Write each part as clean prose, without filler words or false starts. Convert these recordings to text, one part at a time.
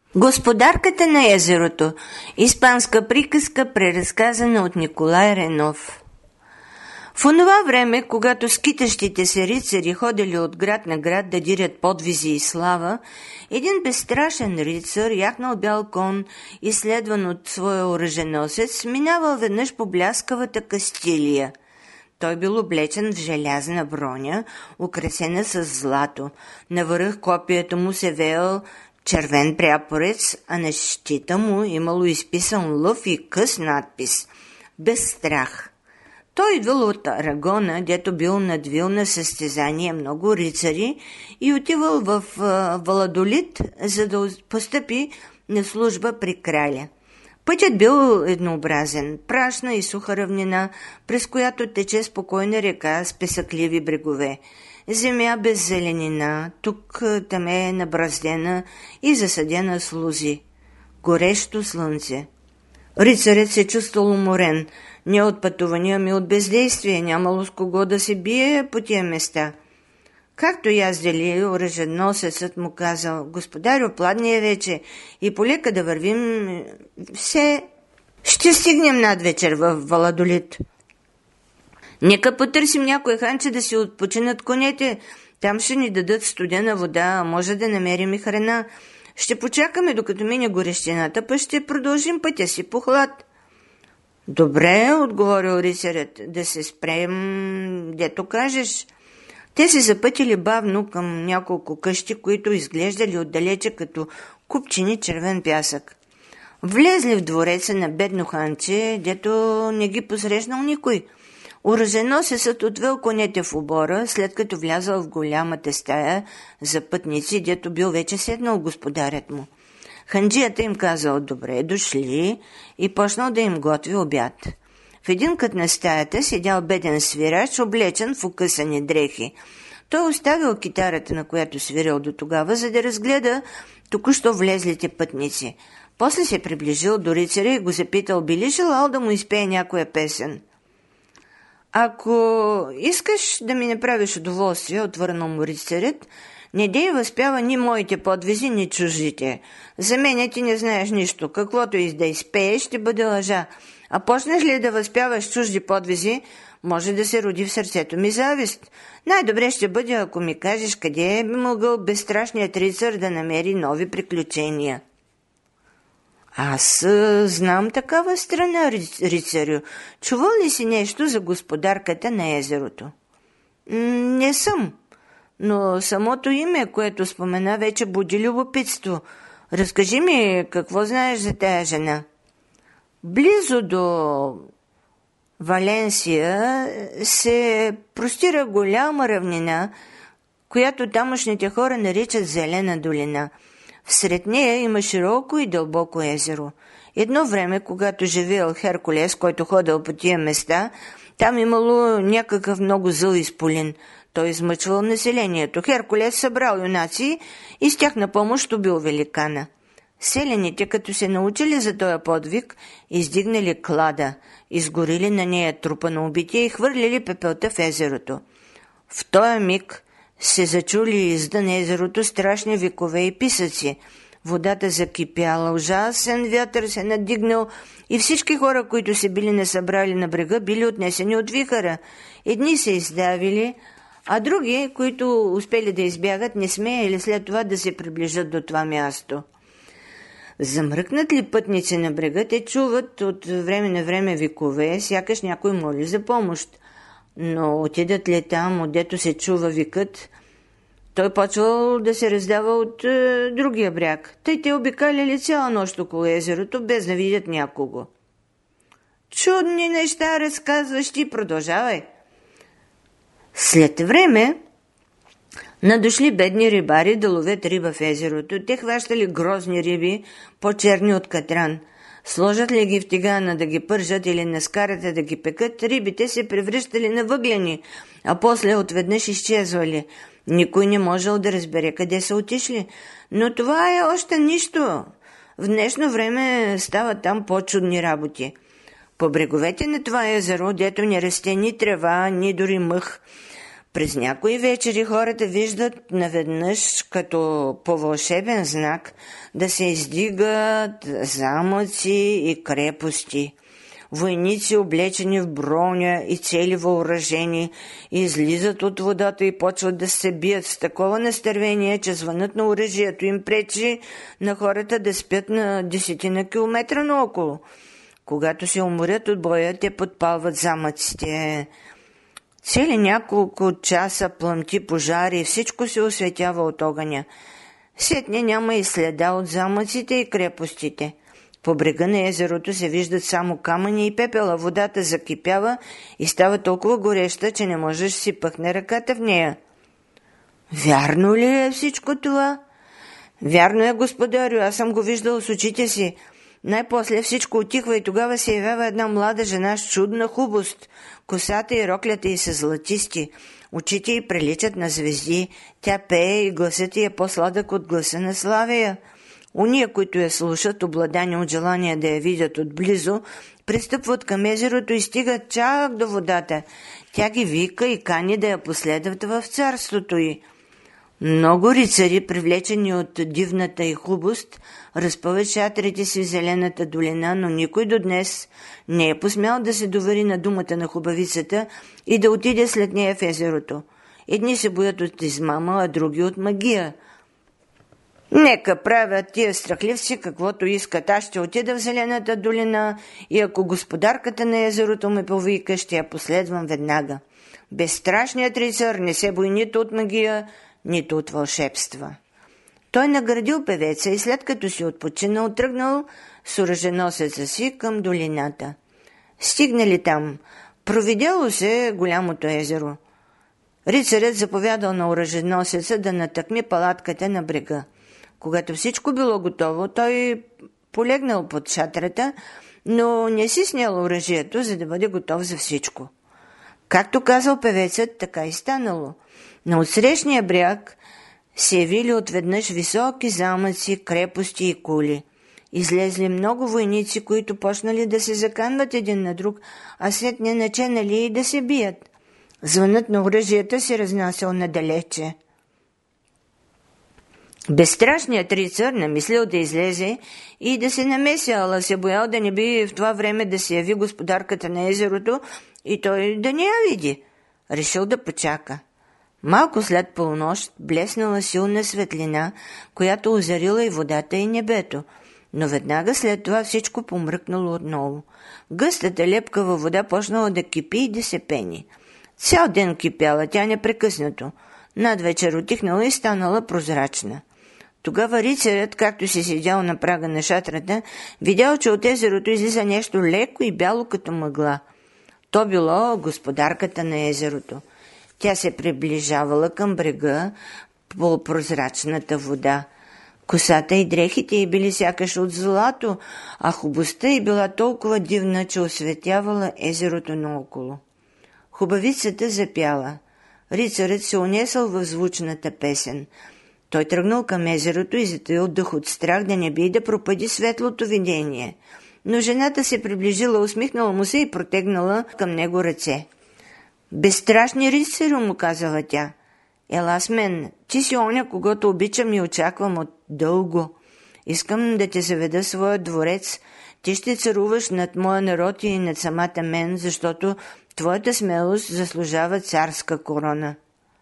Господарката на езерото. Испанска приказка, преразказана от Николай Ренов. В онова време, когато скитащите се рицари ходили от град на град да дирят подвизи и слава, един безстрашен рицар, яхнал бял кон, изследван от своя оръженосец, минавал веднъж по бляскавата Кастилия. Той бил облечен в желязна броня, украсена с злато. Навръх копието му се веял червен пряпорец, а на щита му имало изписан лъв и къс надпис «Без страх». Той идвал от Арагона, дето бил надвил на състезание много рицари и отивал в Валадолид, за да постъпи на служба при краля. Пътят бил еднообразен, прашна и суха равнина, през която тече спокойна река с песъкливи брегове. Земя без зеленина, тук там е набраздена и засадена с лози. Горещо слънце. Рицарят се чувствал уморен, не от пътувания, ми от бездействие, нямало с кого да се бие по тия места. Както яздели, оръженосецът му казал: «Господарю, пладне е вече и полека да вървим, все ще стигнем надвечер в Валадолид. Нека потърсим някой ханче да си отпочинат конете, там ще ни дадат студена вода, а може да намерим и храна. Ще почакаме, докато мине горещината, па ще продължим пътя си по хлад». «Добре», отговорил рицарят, «да се спрем, дето кажеш». Те се запътили бавно към няколко къщи, които изглеждали отдалече като купчини червен пясък. Влезли в двореца на бедно ханче, дето не ги посрещнал никой. Оръженосецът отвел конете в обора, след като влязал в голямата стая за пътници, дето бил вече седнал господарят му. Ханджията им казал «добре дошли» и почнал да им готви обяд. В един кът на стаята седял беден свирач, облечен в укъсани дрехи. Той оставил китарата, на която свирил до тогава, за да разгледа току-що влезлите пътници. После се приближил до рицаря и го запитал би ли желал да му изпее някоя песен. «Ако искаш да ми направиш удоволствие», отвърнал му рицарят, «не дей възпява ни моите подвизи, ни чуждите. За мене ти не знаеш нищо. Каквото и да изпееш, ще бъде лъжа. А почнеш ли да възпяваш чужди подвизи, може да се роди в сърцето ми завист. Най-добре ще бъде, ако ми кажеш къде би могъл безстрашният рицар да намери нови приключения». «Аз знам такава страна, рицарю. Чувал ли си нещо за господарката на езерото?» «Не съм, но самото име, което спомена, вече буди любопитство. Разкажи ми какво знаеш за тая жена». Близо до Валенсия се простира голяма равнина, която тамошните хора наричат Зелена долина. Всред нея има широко и дълбоко езеро. Едно време, когато живеел Херкулес, който ходил по тия места, там имало някакъв много зъл изполин. Той измъчвал населението. Херкулес събрал юнаци и с тях на помощ убил великана. Селените, като се научили за този подвиг, издигнали клада, изгорили на нея трупа на убития и хвърлили пепелта в езерото. В този миг се зачули извън езерото страшни викове и писъци. Водата закипяла, ужасен вятър се надигнал и всички хора, които се били насъбрали на брега, били отнесени от вихъра. Едни се издавили, а други, които успели да избягат, не смеяли след това да се приближат до това място. Замръкнат ли пътници на брега, те чуват от време на време викове, сякаш някой моли за помощ. Но отидат ли там, отдето се чува викът, той почвал да се раздава от другия бряг. Тъй те обикаляли цяла нощ около езерото, без да видят някого. «Чудни неща разказваш ти, продължавай». След време надошли бедни рибари да ловят риба в езерото. Те хващали грозни риби, по-черни от катран. Сложат ли ги в тигана да ги пържат или на скарата да ги пекат, рибите се превръщали на въглени, а после отведнъж изчезвали. Никой не можел да разбере къде са отишли. Но това е още нищо. В днешно време стават там по-чудни работи. По бреговете на това езеро, дето не расте ни трева, ни дори мъх, През някои вечери хората виждат наведнъж, като по вълшебен знак, да се издигат замъци и крепости. Войници, облечени в броня и цели въоръжени, излизат от водата и почват да се бият с такова настървение, че звънът на оръжието им пречи на хората да спят на 10 километра наоколо. Когато се уморят от боя, те подпалват замъците. Цели няколко часа пламти пожари и всичко се осветява от огъня. Сетне няма и следа от замъците и крепостите. По брега на езерото се виждат само камъни и пепела. Водата закипява и става толкова гореща, че не можеш да си пъхне ръката в нея. Вярно ли е всичко това? Вярно е, господарю, аз съм го виждал с очите си. Най-после всичко отихва и тогава се явява една млада жена с чудна хубост. Косата и роклята й са златисти. Очите й приличат на звезди. Тя пее и гласът й е по-сладък от гласа на Славия. Уния, които я слушат, обладани от желание да я видят отблизо, пристъпват към езерото и стигат чак до водата. Тя ги вика и кани да я последват в царството й. Много рицари, привлечени от дивната й хубост, разпъват шатрите си в зелената долина, но никой до днес не е посмял да се довери на думата на хубавицата и да отиде след нея в езерото. Едни се боят от измама, а други от магия. Нека правят тия страхливци каквото искат. Аз ще отида в зелената долина и ако господарката на езерото ме повика, ще я последвам веднага. Безстрашният рицар не се бои нито от магия, нито от вълшебства. Той наградил певеца и след като си отпочинал, тръгнал с оръженосеца си към долината. Стигнали там, провидело се голямото езеро. Рицарят заповядал на оръженосеца да натъкми палатката на брега. Когато всичко било готово, той полегнал под шатрата, но не си снял оръжието, за да бъде готов за всичко. Както казал певецът, така и станало. На отсрещния бряг се явили отведнъж високи замъци, крепости и кули. Излезли много войници, които почнали да се заканват един на друг, а след не начинали и да се бият. Звънът на оръжията се разнасял надалече. Безстрашният рицар намислил да излезе и да се намеси, ала се боял да не би в това време да се яви господарката на езерото и той да не я види. Решил да почака. Малко след полунощ блеснала силна светлина, която озарила и водата и небето, но веднага след това всичко помръкнало отново. Гъстата лепкава вода почнала да кипи и да се пени. Цял ден кипяла тя непрекъснато. Надвечер отихнала и станала прозрачна. Тогава рицарят, както си седял на прага на шатрата, видял, че от езерото излиза нещо леко и бяло като мъгла. То било господарката на езерото. Тя се приближавала към брега по прозрачната вода. Косата и дрехите й били сякаш от злато, а хубостта й била толкова дивна, че осветявала езерото наоколо. Хубавицата запяла. Рицарът се унесъл в звучната песен. Той тръгнал към езерото и затаил дъх от страх да не би и да пропади светлото видение. Но жената се приближила, усмихнала му се и протегнала към него ръце. «Безстрашни рицарю», му казала тя. «Ела с мен, ти си оня, когото обичам и очаквам от дълго. Искам да те заведа в своя дворец. Ти ще царуваш над моя народ и над самата мен, защото твоята смелост заслужава царска корона».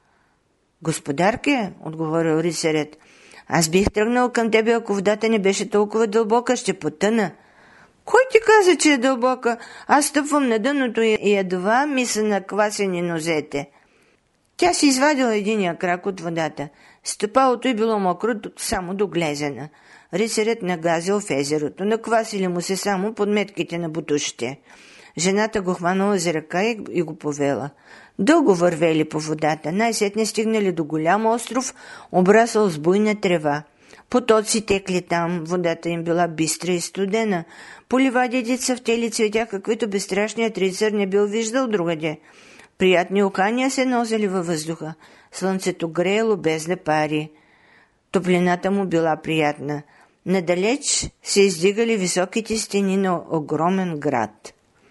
«Господарке», отговорил рицарят, «аз бих тръгнал към тебе, ако водата не беше толкова дълбока, ще потъна». «Кой ти каза, че е дълбока? Аз стъпвам на дъното и едва ми са наквасени нозете». Тя си извадила единия крак от водата. Стъпалото й било мокро само до глезена. Рицарят нагазил в езерото. Наквасили му се само подметките на бутушите. Жената го хванала за ръка и го повела. Дълго вървели по водата. Най-сетне стигнали до голям остров, обрасъл с буйна трева. Потоци текли там, водата им била бистра и студена. По ливадите цъфтели цветя, каквито безстрашният рицар не бил виждал другаде. Приятни окания се носели във въздуха. Слънцето греело без да пари. Топлината му била приятна. Надалеч се издигали високите стени на огромен град.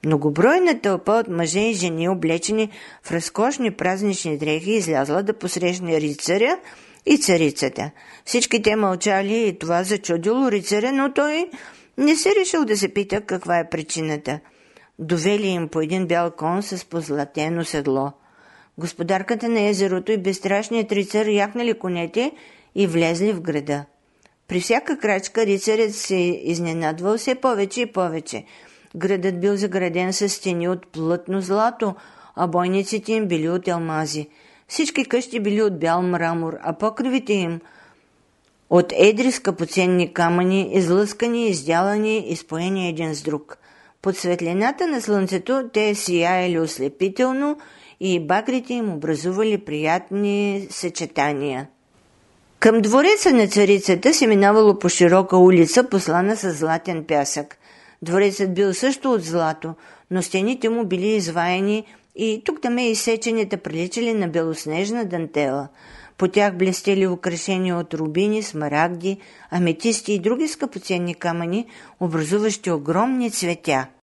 Многобройна тълпа от мъже и жени, облечени в разкошни празнични дрехи, излязла да посрещне рицаря и царицата. Всички те мълчали и това зачудило рицаря, но той не се решил да се пита каква е причината. Довели им по един бял кон с позлатено седло. Господарката на езерото и безстрашният рицар яхнали конете и влезли в града. При всяка крачка рицарят се изненадвал все повече и повече. Градът бил заграден с стени от плътно злато, а бойниците им били от алмази. Всички къщи били от бял мрамор, а покривите им от едри скъпоценни камъни, излъскани, издялани и споени един с друг. Под светлината на слънцето те сияели ослепително и багрите им образували приятни съчетания. Към двореца на царицата се минавало по широка улица, послана с златен пясък. Дворецът бил също от злато, но стените му били изваяни и тук-таме изсечените приличали на белоснежна дантела. По тях блестели украшения от рубини, смарагди, аметисти и други скъпоценни камъни, образуващи огромни цветя.